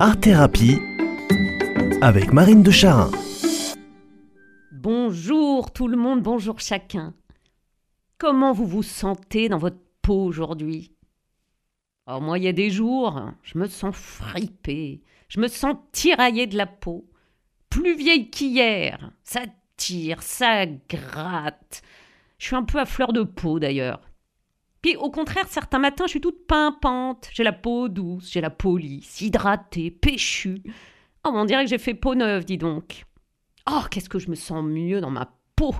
Art Thérapie avec Marine de Charin. Bonjour tout le monde, bonjour chacun. Comment vous vous sentez dans votre peau aujourd'hui ? Oh, moi, il y a des jours, je me sens fripée, je me sens tiraillée de la peau. Plus vieille qu'hier, ça tire, ça gratte. Je suis un peu à fleur de peau d'ailleurs. Puis au contraire, certains matins, je suis toute pimpante. J'ai la peau douce, j'ai la peau lisse, hydratée, péchue. Oh, on dirait que j'ai fait peau neuve, dis donc. Oh, qu'est-ce que je me sens mieux dans ma peau.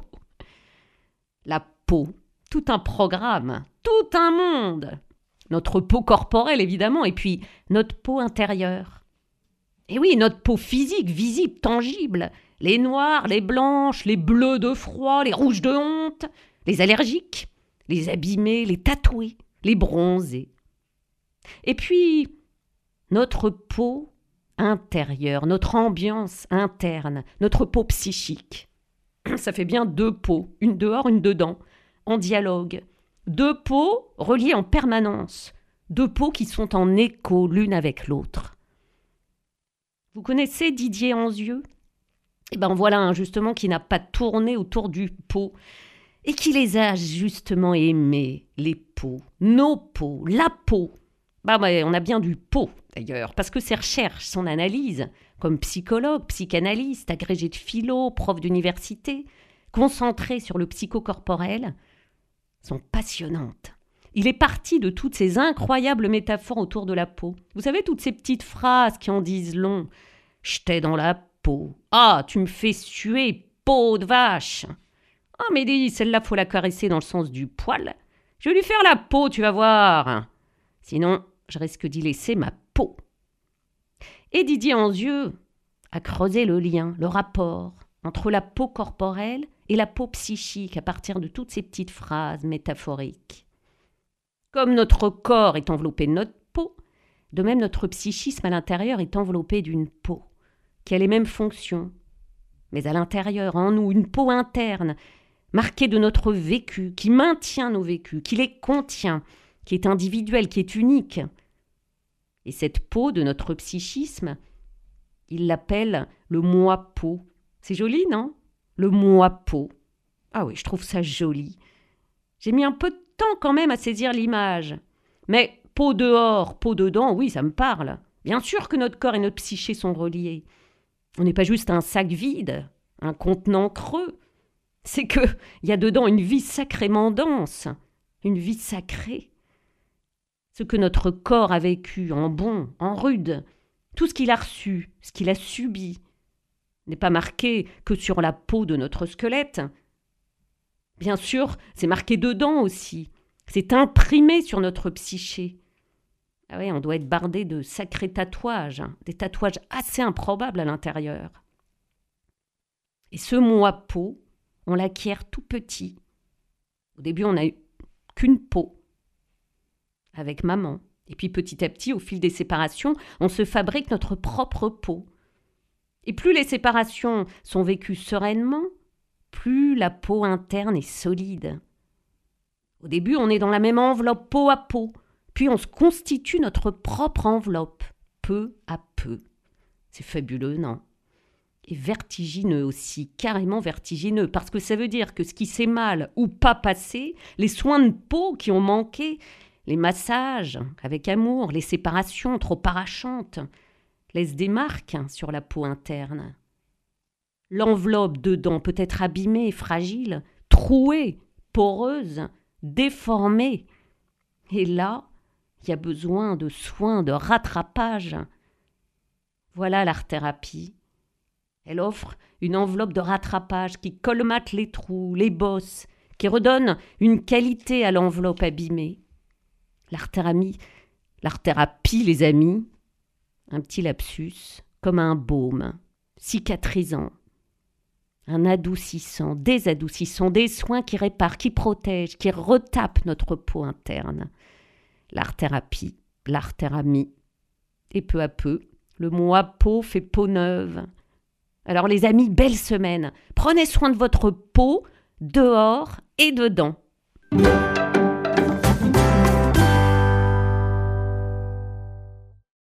La peau, tout un programme, tout un monde. Notre peau corporelle, évidemment, et puis notre peau intérieure. Et oui, notre peau physique, visible, tangible. Les noires, les blanches, les bleus de froid, les rouges de honte, les allergiques, les abîmés, les tatoués, les bronzés. Et puis, notre peau intérieure, notre ambiance interne, notre peau psychique. Ça fait bien deux peaux, une dehors, une dedans, en dialogue. Deux peaux reliées en permanence, deux peaux qui sont en écho l'une avec l'autre. Vous connaissez Didier Anzieux ? Eh bien voilà un justement qui n'a pas tourné autour du pot et qui les a justement aimés, les peaux, nos peaux, la peau. On a bien du pot d'ailleurs, parce que ses recherches, son analyse, comme psychologue, psychanalyste, agrégé de philo, prof d'université, concentré sur le psychocorporel, sont passionnantes. Il est parti de toutes ces incroyables métaphores autour de la peau. Vous savez, toutes ces petites phrases qui en disent long. « J'étais dans la peau. Ah, tu me fais suer, peau de vache. Ah, mais dis, celle-là, faut la caresser dans le sens du poil. Je vais lui faire la peau, tu vas voir. Sinon, je risque d'y laisser ma peau. » Et Didier Anzieux a creusé le lien, le rapport entre la peau corporelle et la peau psychique à partir de toutes ces petites phrases métaphoriques. Comme notre corps est enveloppé de notre peau, de même notre psychisme à l'intérieur est enveloppé d'une peau qui a les mêmes fonctions, mais à l'intérieur, en nous, une peau interne, marquée de notre vécu, qui maintient nos vécus, qui les contient, qui est individuelle, qui est unique. Et cette peau de notre psychisme, il l'appelle le moi-peau. C'est joli, non ? Le moi-peau. Ah oui, je trouve ça joli. J'ai mis un peu de temps quand même à saisir l'image. Mais peau dehors, peau dedans, oui, ça me parle. Bien sûr que notre corps et notre psyché sont reliés. On n'est pas juste un sac vide, un contenant creux. C'est qu'il y a dedans une vie sacrément dense, une vie sacrée. Ce que notre corps a vécu en bon, en rude, tout ce qu'il a reçu, ce qu'il a subi, n'est pas marqué que sur la peau de notre squelette. Bien sûr, c'est marqué dedans aussi. C'est imprimé sur notre psyché. Ah oui, on doit être bardé de sacrés tatouages, des tatouages assez improbables à l'intérieur. Et ce moi-peau, on l'acquiert tout petit. Au début, on n'a eu qu'une peau avec maman. Et puis petit à petit, au fil des séparations, on se fabrique notre propre peau. Et plus les séparations sont vécues sereinement, plus la peau interne est solide. Au début, on est dans la même enveloppe peau à peau, puis on se constitue notre propre enveloppe, peu à peu. C'est fabuleux, non ? Et vertigineux aussi, carrément vertigineux, parce que ça veut dire que ce qui s'est mal ou pas passé, les soins de peau qui ont manqué, les massages avec amour, les séparations trop parachantes, laissent des marques sur la peau interne. L'enveloppe dedans peut être abîmée, fragile, trouée, poreuse, déformée. Et là, il y a besoin de soins, de rattrapage. Voilà l'art-thérapie. Elle offre une enveloppe de rattrapage qui colmate les trous, les bosses, qui redonne une qualité à l'enveloppe abîmée. L'art-thérapie, les amis, un petit lapsus, comme un baume, cicatrisant, un adoucissant, des soins qui réparent, qui protègent, qui retapent notre peau interne. L'art-thérapie, l'art-thérapie. Et peu à peu, le moi-peau fait peau neuve. Alors les amis, belle semaine. Prenez soin de votre peau, dehors et dedans.